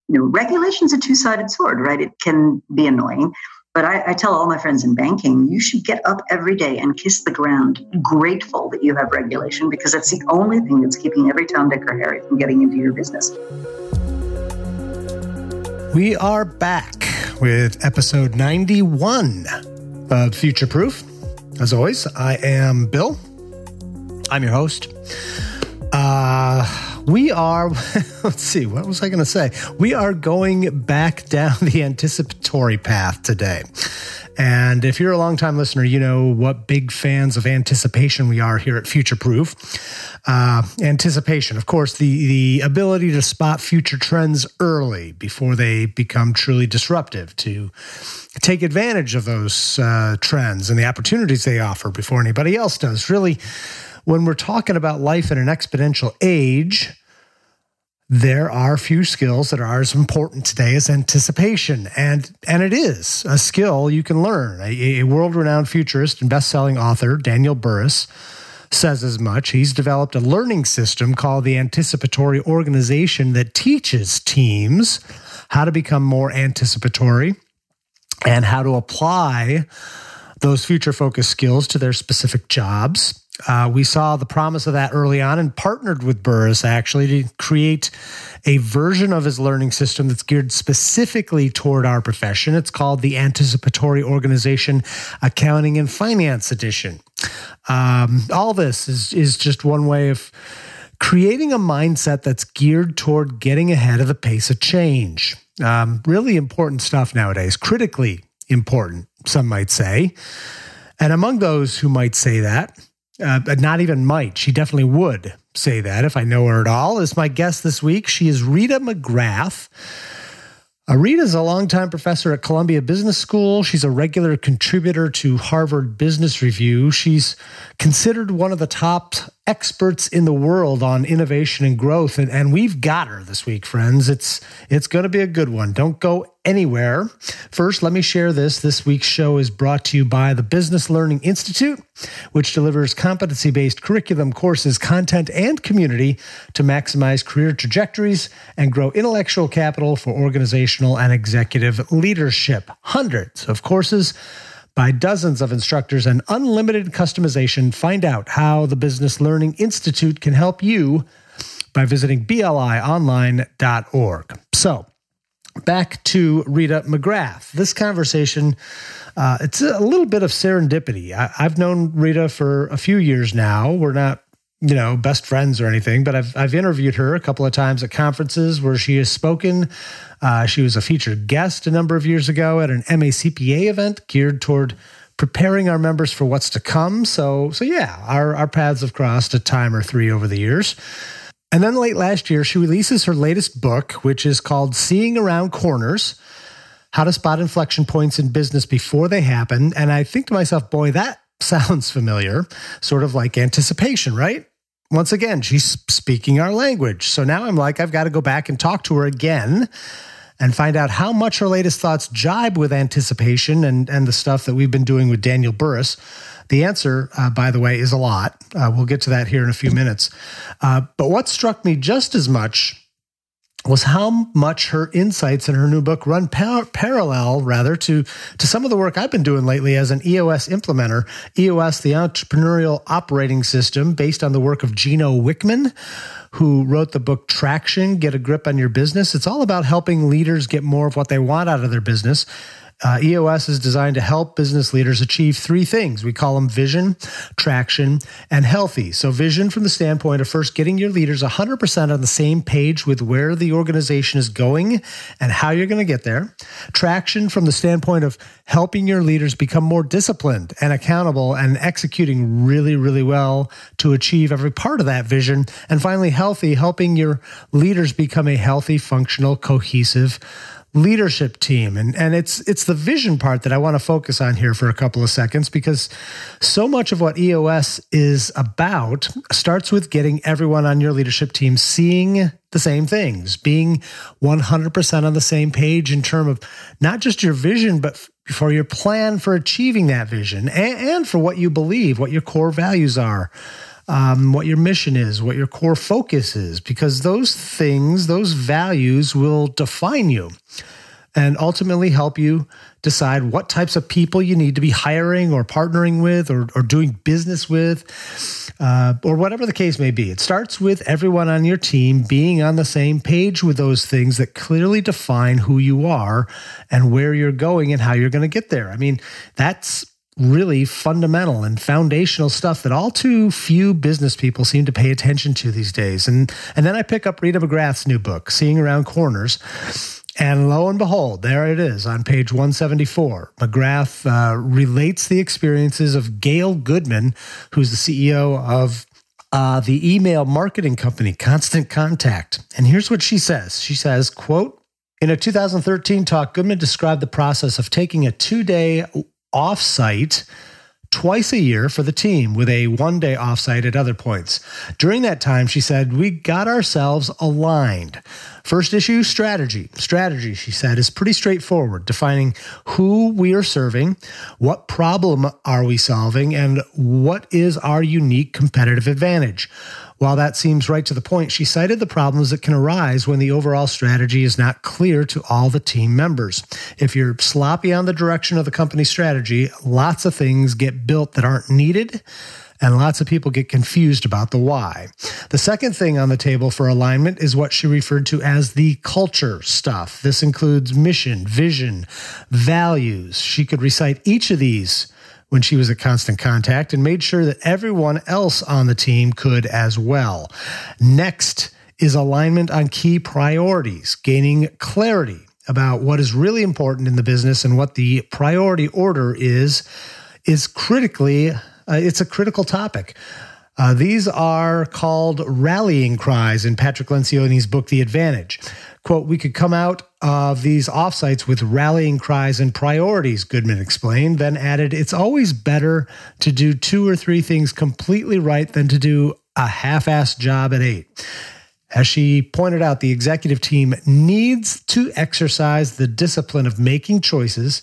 regulation's a two-sided sword, right? It can be annoying. But I tell all my friends in banking, you should get up every day and kiss the ground, grateful that you have regulation, because that's the only thing that's keeping every Tom, Dick, or Harry from getting into your business. We are back with episode 91 of Future Proof. As always, I am Bill. I'm your host. We are, let's see, what was I going to say? We are going back down the anticipatory path today. And if you're a longtime listener, you know what big fans of anticipation we are here at Future Proof. Anticipation, of course, the ability to spot future trends early before they become truly disruptive, to take advantage of those trends and the opportunities they offer before anybody else does. Really, when we're talking about life in an exponential age, there are few skills that are as important today as anticipation. And it is a skill you can learn. A world-renowned futurist and best-selling author, Daniel Burrus, says as much. He's developed a learning system called the Anticipatory Organization that teaches teams how to become more anticipatory and how to apply those future-focused skills to their specific jobs. We saw the promise of that early on and partnered with Burrus actually to create a version of his learning system that's geared specifically toward our profession. It's called the Anticipatory Organization Accounting and Finance Edition. All this is just one way of creating a mindset that's geared toward getting ahead of the pace of change. Really important stuff nowadays, critically important, some might say. And among those who might say that, not even might, she definitely would say that if I know her at all, is my guest this week. She is Rita McGrath. Rita is a longtime professor at Columbia Business School. She's a regular contributor to Harvard Business Review. She's considered one of the top experts in the world on innovation and growth, and we've got her this week, friends. It's going to be a good one. Don't go anywhere. First, let me share this. This week's show is brought to you by the Business Learning Institute, which delivers competency-based curriculum, courses, content, and community to maximize career trajectories and grow intellectual capital for organizational and executive leadership. Hundreds of courses by dozens of instructors and unlimited customization. Find out how the Business Learning Institute can help you by visiting blionline.org. So, back to Rita McGrath. This conversation, it's a little bit of serendipity. I've known Rita for a few years now. We're not, best friends or anything, but I've interviewed her a couple of times at conferences where she has spoken. She was a featured guest a number of years ago at an MACPA event geared toward preparing our members for what's to come. So yeah, our paths have crossed a time or three over the years. And then late last year, she releases her latest book, which is called Seeing Around Corners, How to Spot Inflection Points in Business Before They Happen. And I think to myself, boy, that sounds familiar, sort of like anticipation, right? Once again, she's speaking our language. So now I'm like, I've got to go back and talk to her again and find out how much her latest thoughts jibe with anticipation and the stuff that we've been doing with Daniel Burrus. The answer, by the way, is a lot. We'll get to that here in a few minutes. But what struck me just as much was how much her insights in her new book run parallel to some of the work I've been doing lately as an EOS implementer. EOS, the Entrepreneurial Operating System, based on the work of Gino Wickman, who wrote the book Traction, Get a Grip on Your Business. It's all about helping leaders get more of what they want out of their business. EOS is designed to help business leaders achieve three things. We call them vision, traction, and healthy. So vision from the standpoint of first getting your leaders 100% on the same page with where the organization is going and how you're going to get there. Traction from the standpoint of helping your leaders become more disciplined and accountable and executing really, really well to achieve every part of that vision. And finally, healthy, helping your leaders become a healthy, functional, cohesive leadership team. And it's the vision part that I want to focus on here for a couple of seconds, because so much of what EOS is about starts with getting everyone on your leadership team seeing the same things, being 100% on the same page in terms of not just your vision, but for your plan for achieving that vision and for what you believe, what your core values are. what your mission is, what your core focus is, because those things, those values will define you and ultimately help you decide what types of people you need to be hiring or partnering with or doing business with, or whatever the case may be. It starts with everyone on your team being on the same page with those things that clearly define who you are and where you're going and how you're going to get there. I mean, that's really fundamental and foundational stuff that all too few business people seem to pay attention to these days. And then I pick up Rita McGrath's new book, Seeing Around Corners. And lo and behold, there it is on page 174. McGrath relates the experiences of Gail Goodman, who's the CEO of the email marketing company, Constant Contact. And here's what she says. She says, quote, in a 2013 talk, Goodman described the process of taking a 2-day offsite twice a year for the team with a 1-day offsite at other points. During that time, she said, we got ourselves aligned. First issue, strategy. Strategy, she said, is pretty straightforward, defining who we are serving, what problem are we solving, and what is our unique competitive advantage. While that seems right to the point, she cited the problems that can arise when the overall strategy is not clear to all the team members. If you're sloppy on the direction of the company's strategy, lots of things get built that aren't needed, and lots of people get confused about the why. The second thing on the table for alignment is what she referred to as the culture stuff. This includes mission, vision, values. She could recite each of these when she was at Constant Contact and made sure that everyone else on the team could as well. Next is alignment on key priorities, gaining clarity about what is really important in the business and what the priority order is critically, it's a critical topic. These are called rallying cries in Patrick Lencioni's book, The Advantage. Quote, we could come out of these offsites with rallying cries and priorities, Goodman explained, then added, it's always better to do 2 or 3 things completely right than to do a half-assed job at 8. As she pointed out, the executive team needs to exercise the discipline of making choices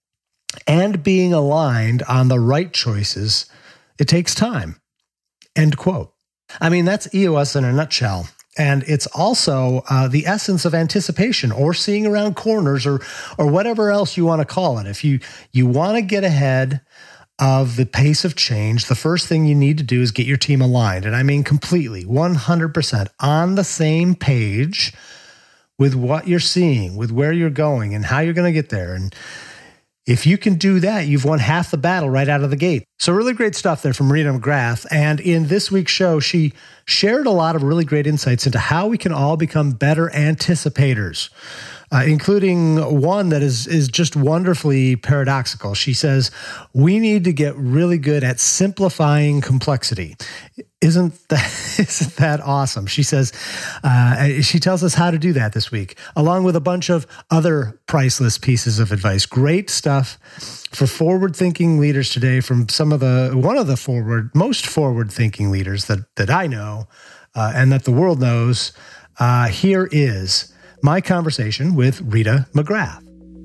and being aligned on the right choices. It takes time. End quote. I mean, that's EOS in a nutshell. And it's also the essence of anticipation or seeing around corners or whatever else you want to call it. If you want to get ahead of the pace of change, the first thing you need to do is get your team aligned. And I mean completely, 100% on the same page with what you're seeing, with where you're going and how you're going to get there. And if you can do that, you've won half the battle right out of the gate. So really great stuff there from Rita McGrath. And in this week's show, she shared a lot of really great insights into how we can all become better anticipators, including one that is just wonderfully paradoxical. She says, we need to get really good at simplifying complexity. Isn't that awesome? She says, she tells us how to do that this week, along with a bunch of other priceless pieces of advice. Great stuff for forward-thinking leaders today from one of the most forward-thinking leaders that I know and that the world knows. Here is my conversation with Rita McGrath.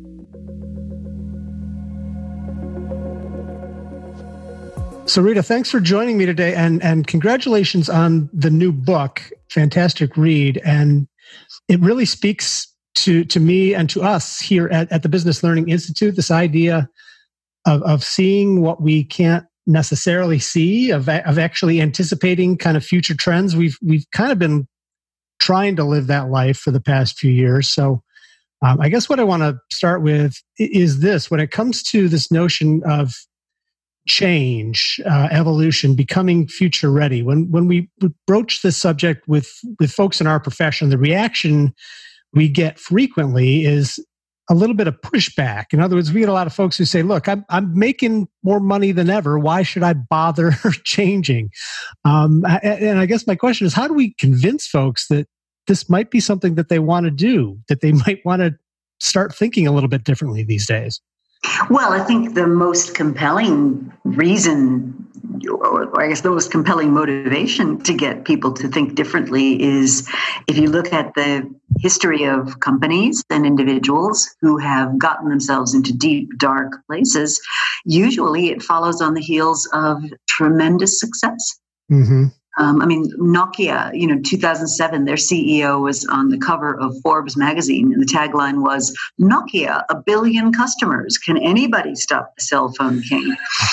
So Rita, thanks for joining me today, and congratulations on the new book. Fantastic read. And it really speaks to me and to us here at the Business Learning Institute, this idea of seeing what we can't necessarily see, of actually anticipating kind of future trends. We've kind of been trying to live that life for the past few years. So I guess what I want to start with is this. When it comes to this notion of change, evolution, becoming future ready. When we broach this subject with folks in our profession, the reaction we get frequently is a little bit of pushback. In other words, we get a lot of folks who say, look, I'm making more money than ever. Why should I bother changing? And I guess my question is, how do we convince folks that this might be something that they want to do, that they might want to start thinking a little bit differently these days? Well, I think the most compelling reason, or I guess the most compelling motivation to get people to think differently is if you look at the history of companies and individuals who have gotten themselves into deep, dark places, usually it follows on the heels of tremendous success. Mm-hmm. Nokia, 2007, their CEO was on the cover of Forbes magazine, and the tagline was, Nokia, 1 billion customers. Can anybody stop the cell phone king?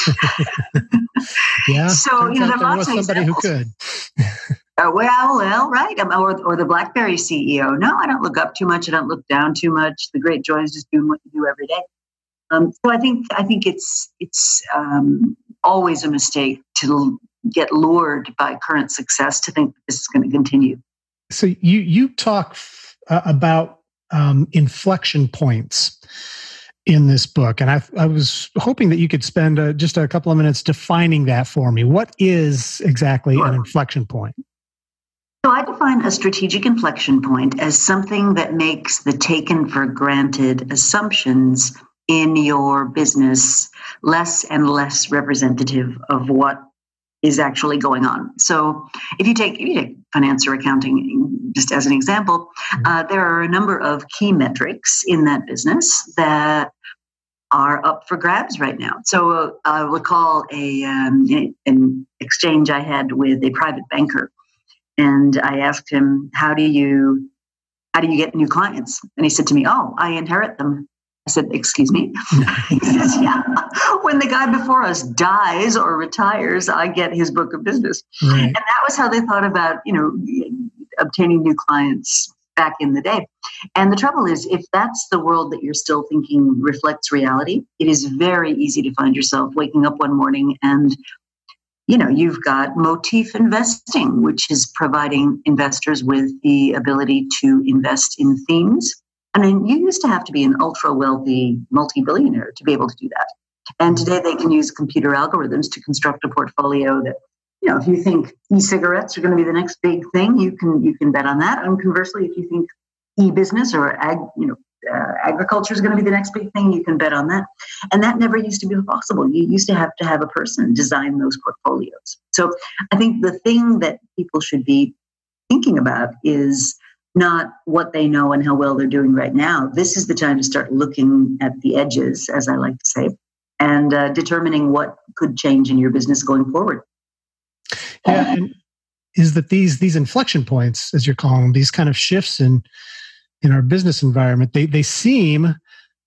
Yeah. So, there are lots of somebody examples. who could. Well, right. Or the BlackBerry CEO. No, I don't look up too much. I don't look down too much. The great joy is just doing what you do every day. So I think it's always a mistake to get lured by current success to think this is going to continue. So you talk about inflection points in this book, and I was hoping that you could spend just a couple of minutes defining that for me. What is exactly an inflection point? So I define a strategic inflection point as something that makes the taken for granted assumptions in your business less and less representative of what is actually going on. So if you take finance or accounting, just as an example, there are a number of key metrics in that business that are up for grabs right now. So I recall an exchange I had with a private banker, and I asked him, how do you get new clients? And he said to me, oh, I inherit them. I said, excuse me? He says, yeah, when the guy before us dies or retires, I get his book of business. Right. And that was how they thought about, obtaining new clients back in the day. And the trouble is, if that's the world that you're still thinking reflects reality, it is very easy to find yourself waking up one morning and, you've got Motif Investing, which is providing investors with the ability to invest in themes. I mean, you used to have to be an ultra-wealthy multi-billionaire to be able to do that. And today they can use computer algorithms to construct a portfolio that, if you think e-cigarettes are going to be the next big thing, you can bet on that. And conversely, if you think e-business or agriculture is going to be the next big thing, you can bet on that. And that never used to be possible. You used to have a person design those portfolios. So I think the thing that people should be thinking about is not what they know and how well they're doing right now. This is the time to start looking at the edges, as I like to say, and determining what could change in your business going forward. Yeah, and is that these inflection points, as you're calling them, these kind of shifts in our business environment, they seem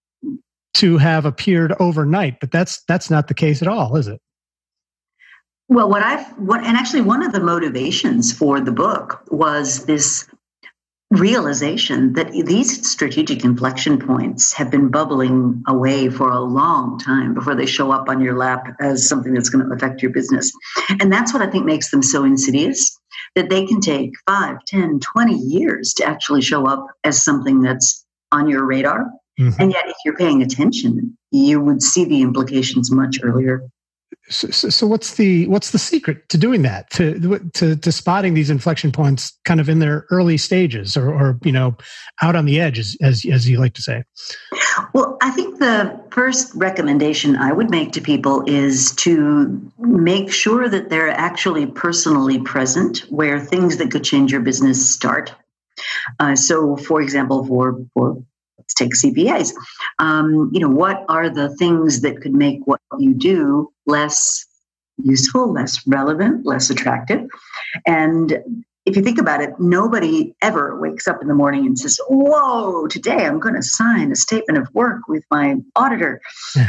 to have appeared overnight, but that's not the case at all, is it? Well, and actually one of the motivations for the book was this realization that these strategic inflection points have been bubbling away for a long time before they show up on your lap as something that's going to affect your business. And that's what I think makes them so insidious, that they can take 5, 10, 20 years to actually show up as something that's on your radar. Mm-hmm. And yet, if you're paying attention, you would see the implications much earlier. So what's the secret to doing that, to spotting these inflection points kind of in their early stages or out on the edge, as you like to say? Well, I think the first recommendation I would make to people is to make sure that they're actually personally present where things that could change your business start. So, for example, for let's take CPAs. What are the things that could make what you do less useful, less relevant, less attractive? And if you think about it, nobody ever wakes up in the morning and says, whoa, today I'm going to sign a statement of work with my auditor.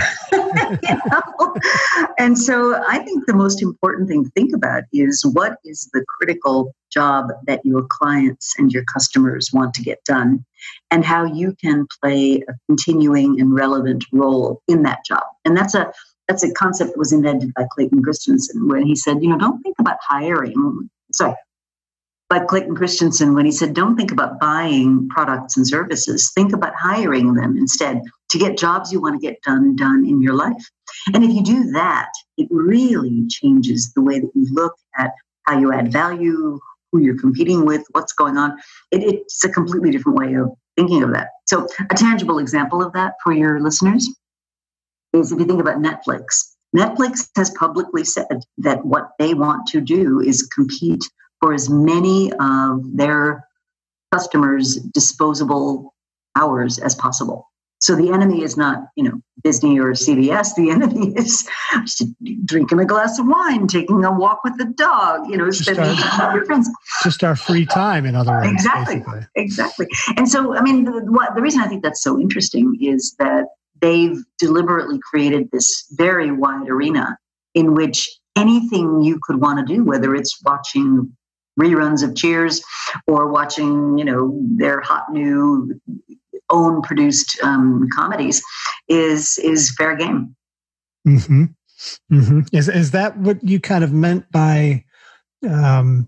And so I think the most important thing to think about is what is the critical job that your clients and your customers want to get done, and how you can play a continuing and relevant role in that job. And that's a concept that was invented by Clayton Christensen when he said, don't think about hiring. By Clayton Christensen when he said, don't think about buying products and services. Think about hiring them instead to get jobs you want to get done in your life. And if you do that, it really changes the way that you look at how you add value, who you're competing with, what's going on. It's a completely different way of thinking of that. So a tangible example of that for your listeners is if you think about Netflix. Netflix has publicly said that what they want to do is compete for as many of their customers' disposable hours as possible. So the enemy is not, Disney or CBS. The enemy is drinking a glass of wine, taking a walk with the dog, spending time with your friends. Just our free time, in other words. Exactly. And so, the reason I think that's so interesting is that they've deliberately created this very wide arena in which anything you could want to do, whether it's watching reruns of Cheers or watching, their hot new own produced comedies, is fair game. Mm-hmm. Mm-hmm. Is that what you kind of meant by the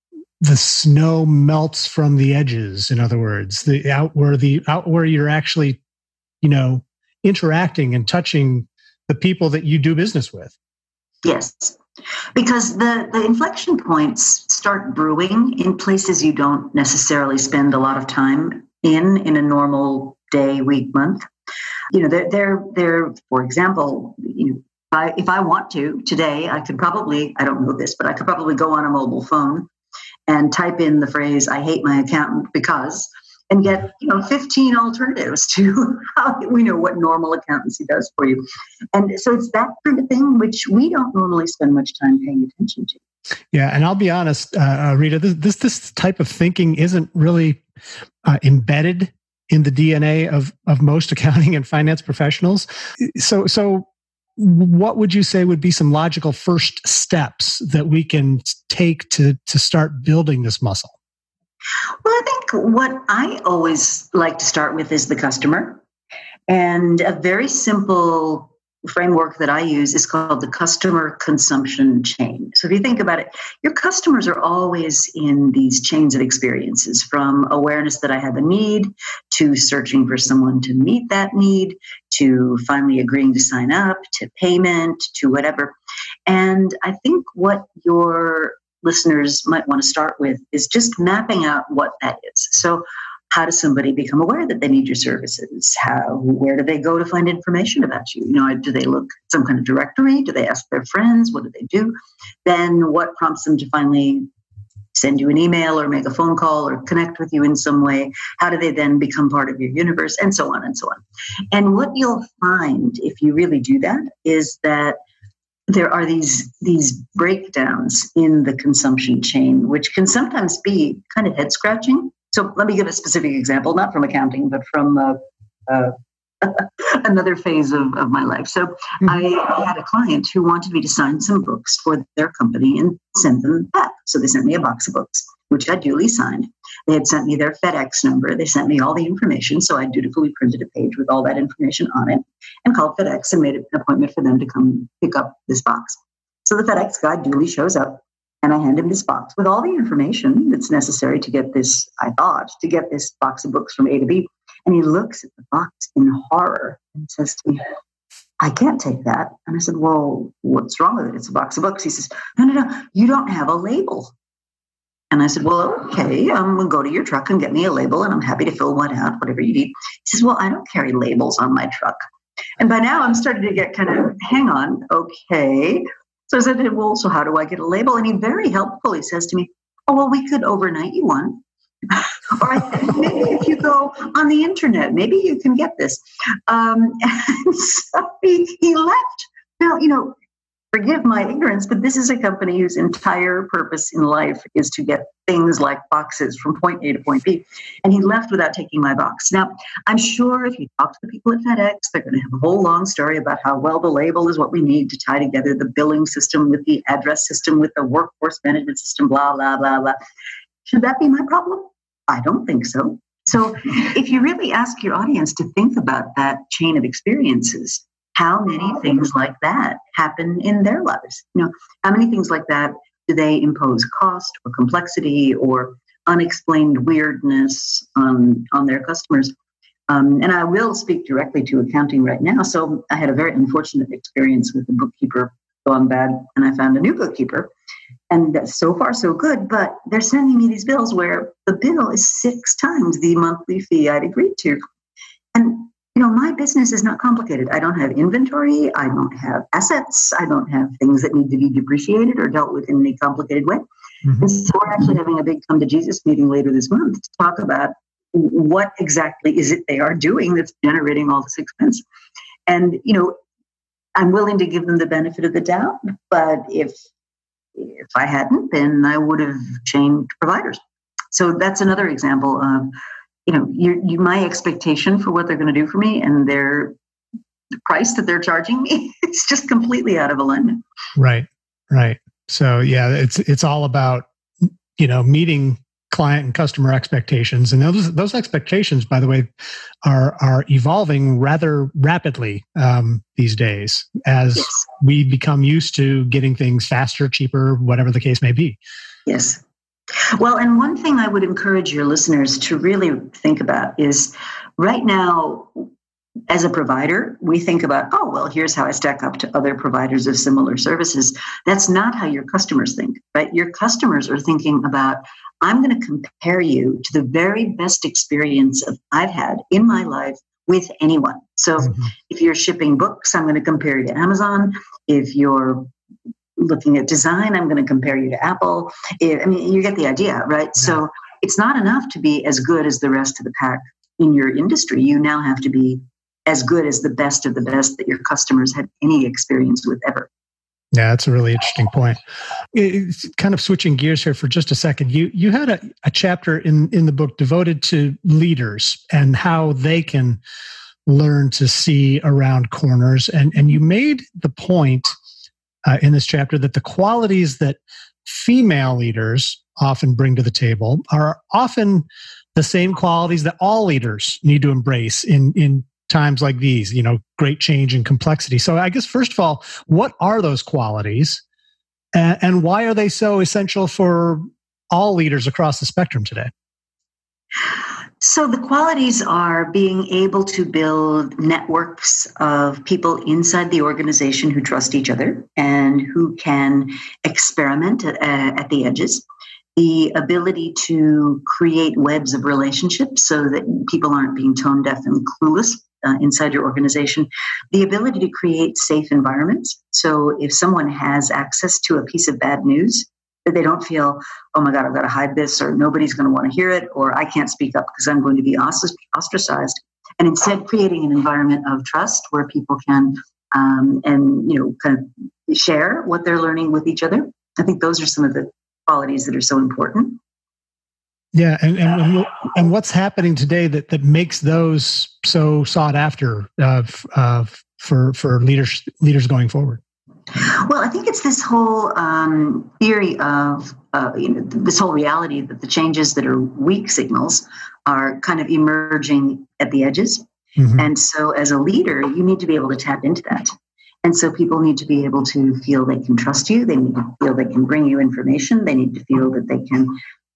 snow melts from the edges? In other words, out where you're actually, interacting and touching the people that you do business with. Yes, because the inflection points start brewing in places you don't necessarily spend a lot of time in a normal day, week, month. They're for example, if I want to today, I could probably, I don't know this, but I could probably go on a mobile phone and type in the phrase, "I hate my accountant because," and get 15 alternatives to how we know what normal accountancy does for you. And so it's that kind of thing which we don't normally spend much time paying attention to. Yeah, and I'll be honest, Rita, this type of thinking isn't really embedded in the DNA of most accounting and finance professionals. So what would you say would be some logical first steps that we can take to start building this muscle? Well, I think what I always like to start with is the customer. And a very simple framework that I use is called the customer consumption chain. So if you think about it, your customers are always in these chains of experiences, from awareness that I have a need, to searching for someone to meet that need, to finally agreeing to sign up, to payment, to whatever. And I think what your listeners might want to start with is just mapping out what that is. So how does somebody become aware that they need your services? Where do they go to find information about you? Do they look at some kind of directory? Do they ask their friends? What do they do? Then what prompts them to finally send you an email or make a phone call or connect with you in some way? How do they then become part of your universe? And so on and so on. And what you'll find if you really do that is that there are these breakdowns in the consumption chain, which can sometimes be kind of head scratching. So let me give a specific example, not from accounting, but from another phase of my life. So I had a client who wanted me to sign some books for their company and send them back. So they sent me a box of books, which I duly signed. They had sent me their FedEx number. They sent me all the information. So I dutifully printed a page with all that information on it and called FedEx and made an appointment for them to come pick up this box. So the FedEx guy duly shows up. And I hand him this box with all the information that's necessary to get this, to get this box of books from A to B. And he looks at the box in horror and says to me, "I can't take that." And I said, "Well, what's wrong with it? It's a box of books." He says, No, you don't have a label. And I said, "Well, okay, we'll go to your truck and get me a label, and I'm happy to fill one out, whatever you need." He says, "Well, I don't carry labels on my truck." And by now I'm starting to get kind of, hang on, okay. So I said, "Well, so how do I get a label?" And he very helpfully says to me, "Oh, well, we could overnight you one." Or I said, "Maybe if you go on the internet, maybe you can get this." And so he left. Now, forgive my ignorance, but this is a company whose entire purpose in life is to get things like boxes from point A to point B. And he left without taking my box. Now, I'm sure if you talk to the people at FedEx, they're going to have a whole long story about how, well, the label is what we need to tie together the billing system with the address system with the workforce management system, blah, blah, blah, blah. Should that be my problem? I don't think so. So if you really ask your audience to think about that chain of experiences, how many things like that happen in their lives? How many things like that do they impose cost or complexity or unexplained weirdness on their customers? And I will speak directly to accounting right now. So I had a very unfortunate experience with the bookkeeper gone bad, and I found a new bookkeeper. And so far, so good. But they're sending me these bills where the bill is 6 times the monthly fee I'd agreed to. And my business is not complicated. I don't have inventory. I don't have assets. I don't have things that need to be depreciated or dealt with in a complicated way. Mm-hmm. And so we're actually having a big come to Jesus meeting later this month to talk about what exactly is it they are doing that's generating all this expense? And, I'm willing to give them the benefit of the doubt, but if I hadn't, then I would have changed providers. So that's another example of, my expectation for what they're going to do for me and the price that they're charging me, it's just completely out of alignment. Right. So yeah, it's all about, meeting client and customer expectations. And those expectations, by the way, are evolving rather rapidly these days as we become used to getting things faster, cheaper, whatever the case may be. Yes. Well, and one thing I would encourage your listeners to really think about is right now, as a provider, we think about, here's how I stack up to other providers of similar services. That's not how your customers think, right? Your customers are thinking about, I'm going to compare you to the very best experience I've had in my life with anyone. So if you're shipping books, I'm going to compare you to Amazon. If you're looking at design, I'm going to compare you to Apple. You get the idea, right? Yeah. So it's not enough to be as good as the rest of the pack in your industry. You now have to be as good as the best of the best that your customers had any experience with ever. Yeah, that's a really interesting point. It's kind of switching gears here for just a second. You had a chapter in the book devoted to leaders and how they can learn to see around corners. And you made the point in this chapter that the qualities that female leaders often bring to the table are often the same qualities that all leaders need to embrace in times like these, great change and complexity. So I guess, first of all, what are those qualities and why are they so essential for all leaders across the spectrum today? So the qualities are being able to build networks of people inside the organization who trust each other and who can experiment at the edges. The ability to create webs of relationships so that people aren't being tone deaf and clueless inside your organization. The ability to create safe environments. So if someone has access to a piece of bad news, that they don't feel, oh my God, I've got to hide this, or nobody's going to want to hear it, or I can't speak up because I'm going to be ostracized. And instead creating an environment of trust where people can kind of share what they're learning with each other. I think those are some of the qualities that are so important. Yeah, and what's happening today that makes those so sought after for leaders going forward? Well, I think it's this whole theory of this whole reality that the changes that are weak signals are kind of emerging at the edges, and so as a leader, you need to be able to tap into that. And so people need to be able to feel they can trust you. They need to feel they can bring you information. They need to feel that they can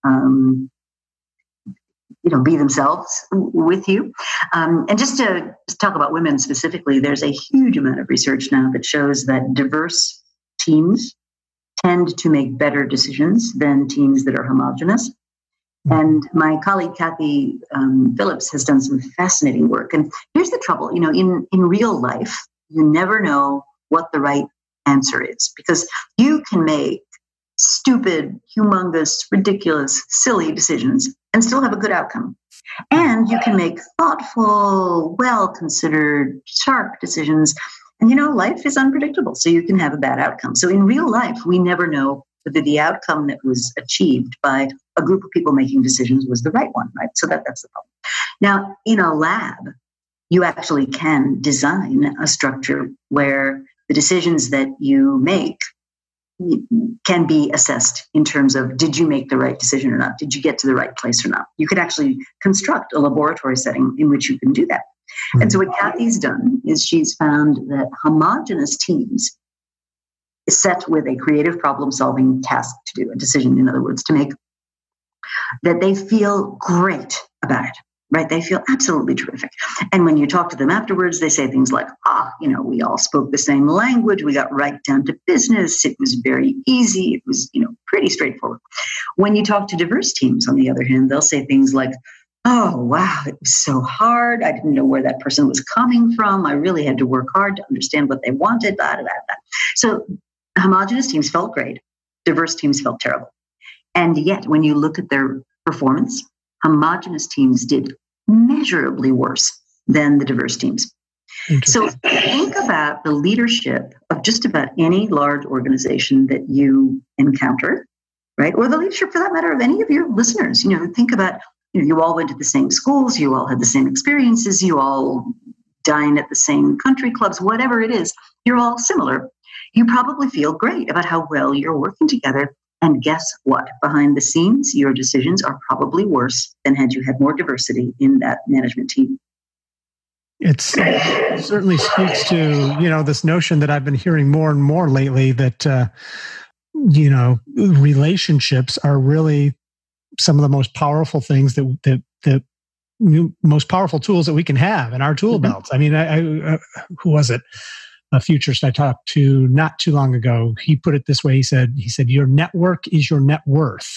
be themselves with you. And just to talk about women specifically, there's a huge amount of research now that shows that diverse teams tend to make better decisions than teams that are homogenous. And my colleague, Kathy Phillips, has done some fascinating work. And here's the trouble, in real life, you never know what the right answer is because you can make stupid, humongous, ridiculous, silly decisions and still have a good outcome. And you can make thoughtful, well-considered, sharp decisions. And, life is unpredictable, so you can have a bad outcome. So in real life, we never know whether the outcome that was achieved by a group of people making decisions was the right one, right? So that's the problem. Now, in a lab, you actually can design a structure where the decisions that you make can be assessed in terms of, did you make the right decision or not? Did you get to the right place or not? You could actually construct a laboratory setting in which you can do that. Mm-hmm. And so what Kathy's done is she's found that homogenous teams is set with a creative problem-solving task to do, a decision, in other words, to make, that they feel great about it. Right? They feel absolutely terrific. And when you talk to them afterwards, they say things like, we all spoke the same language. We got right down to business. It was very easy. It was, pretty straightforward. When you talk to diverse teams, on the other hand, they'll say things like, oh, wow, it was so hard. I didn't know where that person was coming from. I really had to work hard to understand what they wanted. Blah, blah, blah. So homogenous teams felt great. Diverse teams felt terrible. And yet, when you look at their performance, homogenous teams did measurably worse than the diverse teams. So think about the leadership of just about any large organization that you encounter, right? Or the leadership, for that matter, of any of your listeners. Think about, you all went to the same schools, you all had the same experiences, you all dine at the same country clubs, whatever it is, you're all similar. You probably feel great about how well you're working together. And guess what? Behind the scenes, your decisions are probably worse than had you had more diversity in that management team. It certainly speaks to, this notion that I've been hearing more and more lately that, relationships are really some of the most powerful things that most powerful tools that we can have in our tool belts. I mean, I who was it? A futurist I talked to not too long ago. He put it this way. He said, your network is your net worth.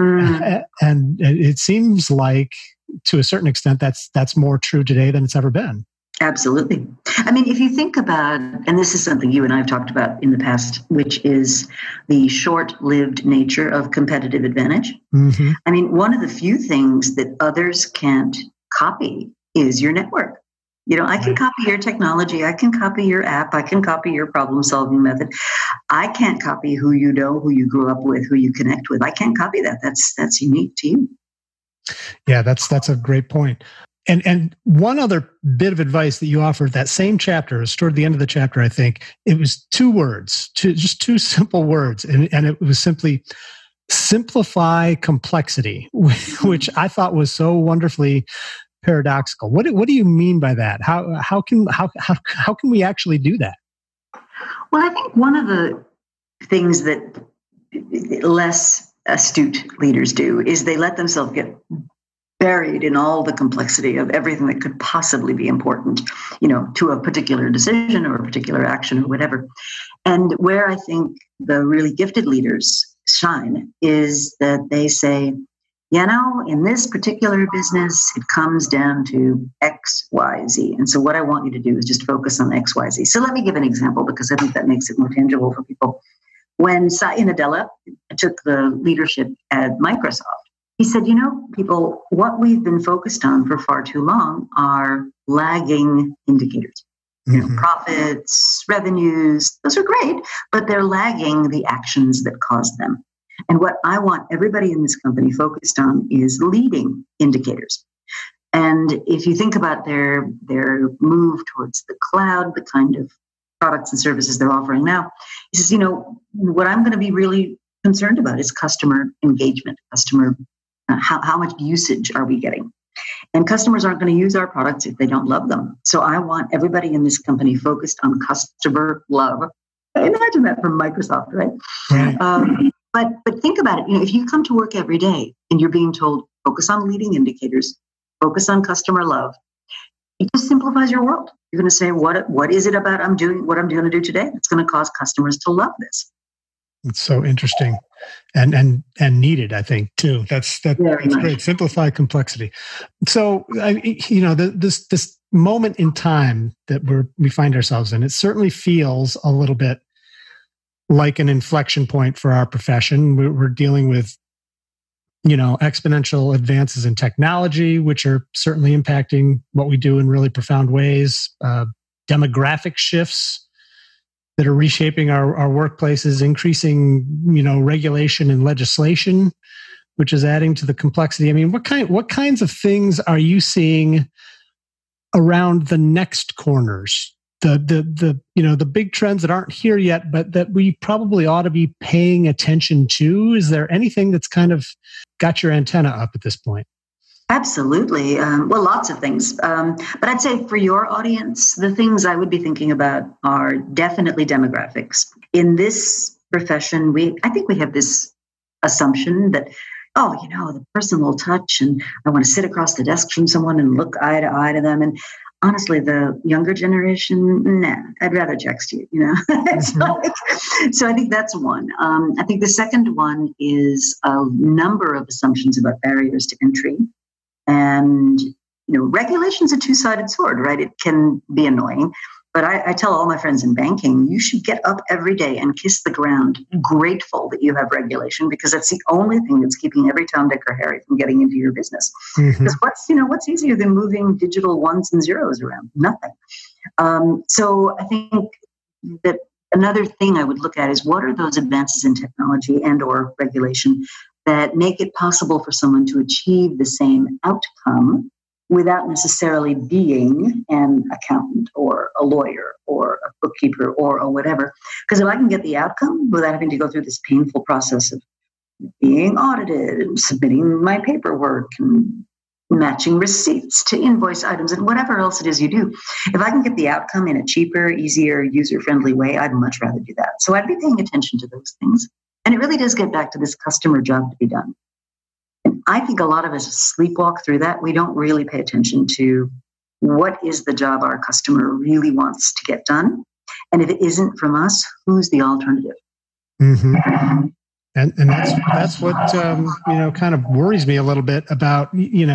And it seems like to a certain extent, that's more true today than it's ever been. Absolutely. I mean, if you think about, and this is something you and I have talked about in the past, which is the short-lived nature of competitive advantage. Mm-hmm. I mean, one of the few things that others can't copy is your network. I can copy your technology. I can copy your app. I can copy your problem-solving method. I can't copy who you know, who you grew up with, who you connect with. I can't copy that. That's unique to you. Yeah, that's a great point. And one other bit of advice that you offered, that same chapter, is toward the end of the chapter, I think, it was 2 words, just 2 simple words. And it was simply simplify complexity, which I thought was so wonderfully paradoxical. What do you mean by that? How can we actually do that? Well, I think one of the things that less astute leaders do is they let themselves get buried in all the complexity of everything that could possibly be important, to a particular decision or a particular action or whatever. And where I think the really gifted leaders shine is that they say, in this particular business, it comes down to X, Y, Z. And so what I want you to do is just focus on X, Y, Z. So let me give an example because I think that makes it more tangible for people. When Satya Nadella took the leadership at Microsoft, he said, people, what we've been focused on for far too long are lagging indicators. Profits, revenues, those are great, but they're lagging the actions that cause them. And what I want everybody in this company focused on is leading indicators. And if you think about their move towards the cloud, the kind of products and services they're offering now, he says, what I'm going to be really concerned about is customer engagement, how much usage are we getting? And customers aren't going to use our products if they don't love them. So I want everybody in this company focused on customer love. Imagine that from Microsoft, right? But think about it. If you come to work every day and you're being told, focus on leading indicators, focus on customer love, it just simplifies your world. You're going to say, what is it about what I'm going to do today that's going to cause customers to love this? It's so interesting and needed, I think, too. That's great. Simplify complexity. So, this moment in time that we find ourselves in, it certainly feels a little bit like an inflection point for our profession. We're dealing with, exponential advances in technology, which are certainly impacting what we do in really profound ways. Demographic shifts that are reshaping our workplaces, increasing, regulation and legislation, which is adding to the complexity. I mean, what kinds of things are you seeing around the next corners? The big trends that aren't here yet, but that we probably ought to be paying attention to. Is there anything that's kind of got your antenna up at this point? Absolutely. Well, lots of things. But I'd say for your audience, the things I would be thinking about are definitely demographics. In this profession, I think we have this assumption that, the personal touch, and I want to sit across the desk from someone and look eye to eye to them. And honestly, the younger generation, I'd rather text you, So I think that's one. I think the second one is a number of assumptions about barriers to entry. And, regulation's a two-sided sword, right? It can be annoying, But I tell all my friends in banking, you should get up every day and kiss the ground, grateful that you have regulation, because that's the only thing that's keeping every Tom, Dick, or Harry from getting into your business. Because what's easier than moving digital ones and zeros around? Nothing. So I think that another thing I would look at is what are those advances in technology and or regulation that make it possible for someone to achieve the same outcome without necessarily being an accountant or a lawyer or a bookkeeper or a whatever. Because if I can get the outcome without having to go through this painful process of being audited and submitting my paperwork and matching receipts to invoice items and whatever else it is you do, if I can get the outcome in a cheaper, easier, user-friendly way, I'd much rather do that. So I'd be paying attention to those things. And it really does get back to this customer job to be done. And I think a lot of us sleepwalk through that. We don't really pay attention to what is the job our customer really wants to get done. And if it isn't from us, who's the alternative? Mm-hmm. And that's what kind of worries me a little bit about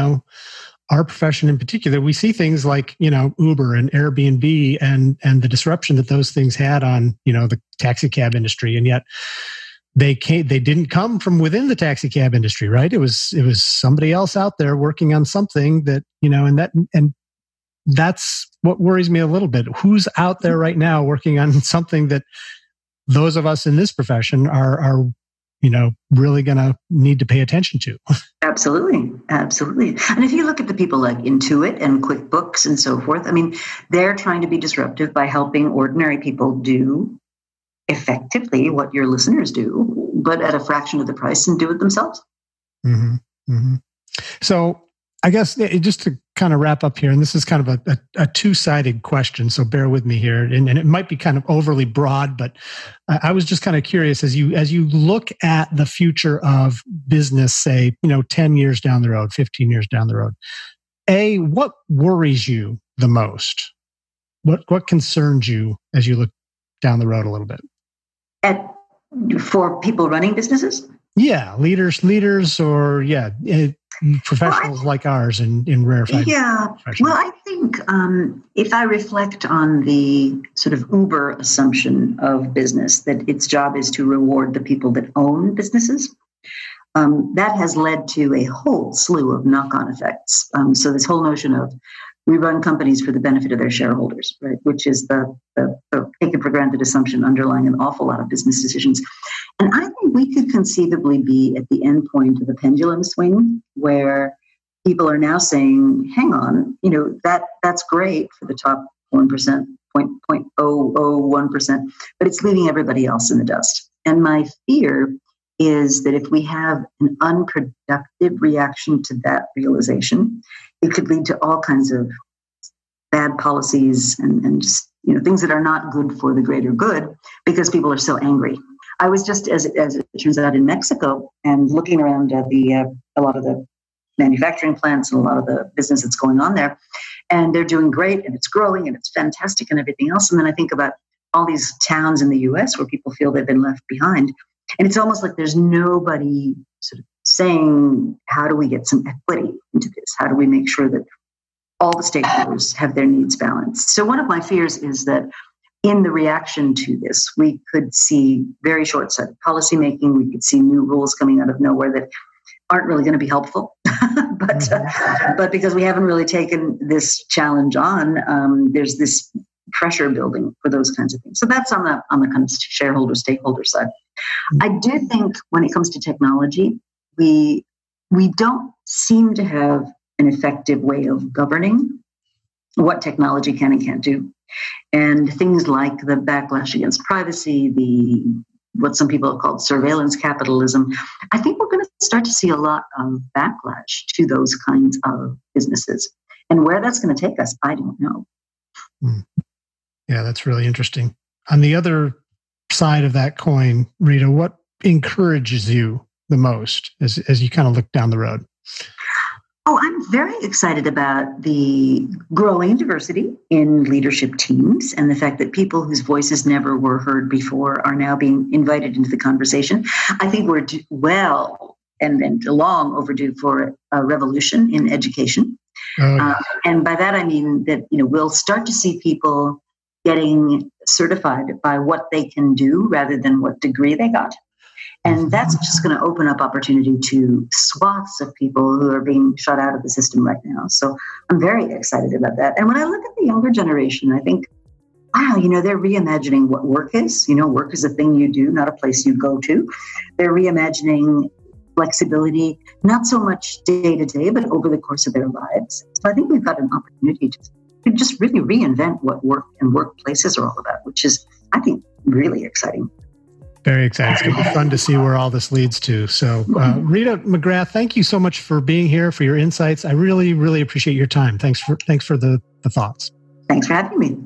our profession in particular. We see things like Uber and Airbnb and the disruption that those things had on the taxi cab industry, and yet they didn't come from within the taxi cab industry, right? It was somebody else out there working on something that and that's what worries me a little bit. Who's out there right now working on something that those of us in this profession are really going to need to pay attention to? Absolutely. Absolutely. And if you look at the people like Intuit and QuickBooks and so forth, I mean, they're trying to be disruptive by helping ordinary people do effectively what your listeners do, but at a fraction of the price, and do it themselves. Mm-hmm. Mm-hmm. So I guess just to kind of wrap up here, and this is kind of a two-sided question, so bear with me here, and it might be kind of overly broad, but I was just kind of curious as you look at the future of business, say 10 years down the road, 15 years down the road. A, what worries you the most? What concerns you as you look down the road a little bit? For people running businesses? Yeah, leaders, or professionals like ours in rarefied. Yeah. Well, I think if I reflect on the sort of Uber assumption of business, that its job is to reward the people that own businesses, that has led to a whole slew of knock-on effects. So this whole notion of we run companies for the benefit of their shareholders, right? Which is the taken for granted assumption underlying an awful lot of business decisions. And I think we could conceivably be at the end point of the pendulum swing where people are now saying, hang on, that's great for the top 1%, 0.001%, but it's leaving everybody else in the dust. And my fear is that if we have an unproductive reaction to that realization, it could lead to all kinds of bad policies and just things that are not good for the greater good because people are so angry. I was just, as it turns out, in Mexico and looking around at a lot of the manufacturing plants and a lot of the business that's going on there, and they're doing great and it's growing and it's fantastic and everything else. And then I think about all these towns in the U.S. where people feel they've been left behind, and it's almost like there's nobody sort of saying, how do we get some equity into this? How do we make sure that all the stakeholders have their needs balanced? So one of my fears is that in the reaction to this, we could see very short-sighted policymaking. We could see new rules coming out of nowhere that aren't really going to be helpful. But because we haven't really taken this challenge on, there's this pressure building for those kinds of things. So that's on the kind of shareholder, stakeholder side. I do think when it comes to technology, we don't seem to have an effective way of governing what technology can and can't do. And things like the backlash against privacy, what some people have called surveillance capitalism, I think we're going to start to see a lot of backlash to those kinds of businesses. And where that's going to take us, I don't know. Yeah, that's really interesting. On the other side of that coin, Rita, what encourages you the most as you kind of look down the road? Oh, I'm very excited about the growing diversity in leadership teams and the fact that people whose voices never were heard before are now being invited into the conversation. I think we're well and long overdue for a revolution in education. Oh, yeah. And by that, I mean that, we'll start to see people getting certified by what they can do rather than what degree they got. And that's just going to open up opportunity to swaths of people who are being shut out of the system right now. So I'm very excited about that. And when I look at the younger generation, I think, wow, they're reimagining what work is. Work is a thing you do, not a place you go to. They're reimagining flexibility, not so much day to day, but over the course of their lives. So I think we've got an opportunity to just really reinvent what work and workplaces are all about, which is, I think, really exciting. Very exciting. It's going to be fun to see where all this leads to. So, Rita McGrath, thank you so much for being here, for your insights. I really, really appreciate your time. Thanks for the thoughts. Thanks for having me.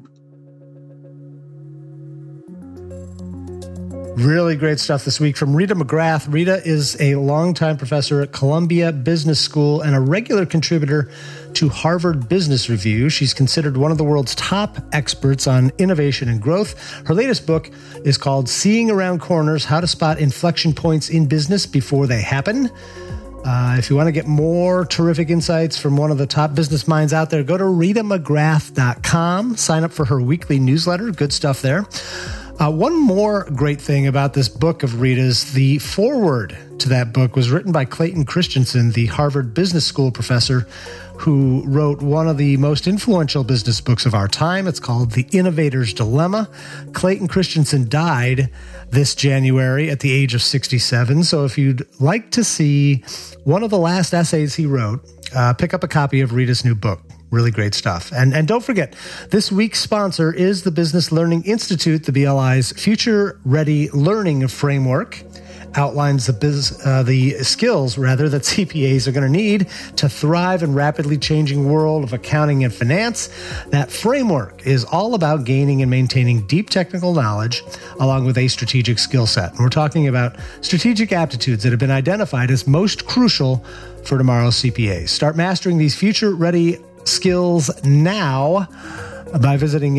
Really great stuff this week from Rita McGrath. Rita is a longtime professor at Columbia Business School and a regular contributor to Harvard Business Review. She's considered one of the world's top experts on innovation and growth. Her latest book is called Seeing Around Corners: How to Spot Inflection Points in Business Before They Happen. If you want to get more terrific insights from one of the top business minds out there, go to ritamcgrath.com. Sign up for her weekly newsletter. Good stuff there. One more great thing about this book of Rita's, the foreword to that book was written by Clayton Christensen, the Harvard Business School professor who wrote one of the most influential business books of our time. It's called The Innovator's Dilemma. Clayton Christensen died this January at the age of 67. So if you'd like to see one of the last essays he wrote, pick up a copy of Rita's new book. Really great stuff. And don't forget, this week's sponsor is the Business Learning Institute, the BLI's Future Ready Learning Framework. Outlines the skills that CPAs are going to need to thrive in rapidly changing world of accounting and finance. That framework is all about gaining and maintaining deep technical knowledge along with a strategic skill set. And we're talking about strategic aptitudes that have been identified as most crucial for tomorrow's CPAs. Start mastering these future-ready skills now by visiting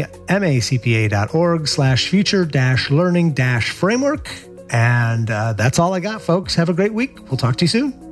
macpa.org/future-learning-framework. And that's all I got, folks. Have a great week. We'll talk to you soon.